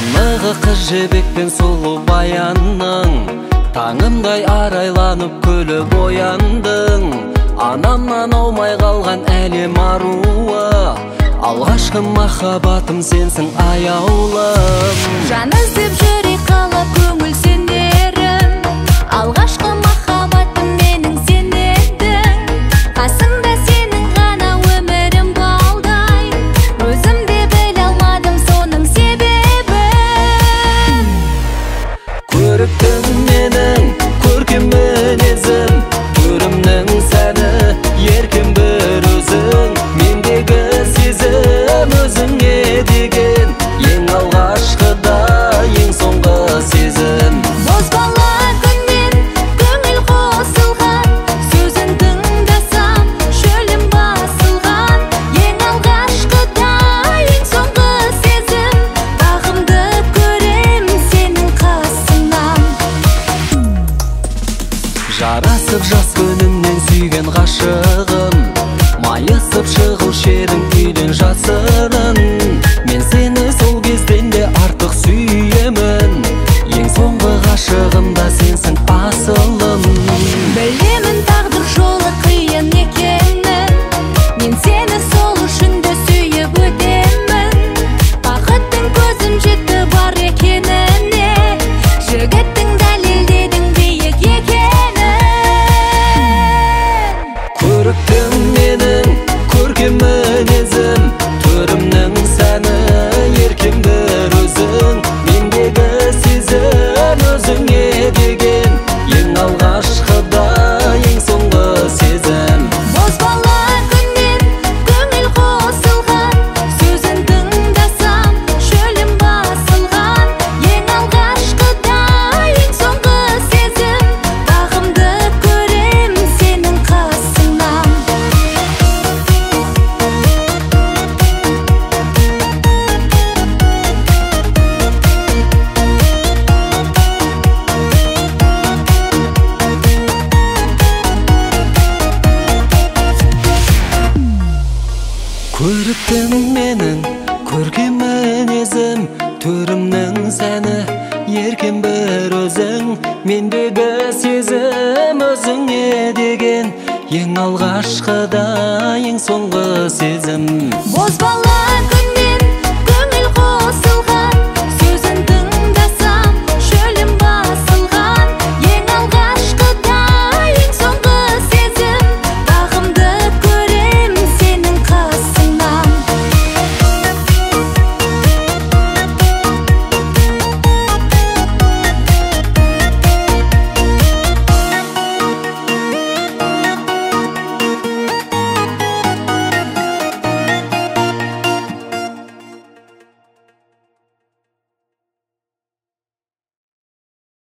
Қанығы қыз жібекпен сұлу баянның, таңымдай арайланып күліп ояндың. Анамнан аумай қалған әлем аруы, алғашқы махаббатым сенсің аяулым. Жан іздеп жүрек қалап көңіл сенерім, алғашқы махаббатым менің сен едің. Қасыңда сенің ғана өмірім балдай, өзім де біле алмадым соның себебін. Көріктің менің көркем мінезім, түрімнің сәні еркін бір өзің. Мендегі сезім өзіңе деген, ең алғашқыда ең соңғы сезім. Бозбала күннен көңіл қосылған, сөзін тыңдасам шөлім басылған. Ең алғашқыда ең соңғы сезім, бағымды көрем сенің қасыңнан. Жарасып жас күнімнен сүйген ғашығым, майысып шығушы едің үйден жасырын. Мен сені сол кезден де артық сүйемін, ең соңғы ғашығым да сенсің асылым. Білемін тағдыр жолы қиын екенін, мен сені сол үшін де сүйіп өтемін. Бақыттың көзім жетті бар екеніне, жігіттің дәлелдедің биік екенін. Көріктің менің көркем мінезім, түрімнің сәні еркем бір өзің. Мендегі сезім өзіңе деген, ең алғашқыда ең соңғы сезім. Бозбала күннен көңіл қосылған, сөзін тыңдасам шөлім басылған. Ең алғашқыда ең соңғы сезім, бағымды көрем сенің қасыңнан. Көріктің менің көркем мінезім, түрімнің сәні еркем бір өзің. Мендегі сезім өзіңе деген, ең алғашқыда ең соңғы сезім. Бозбала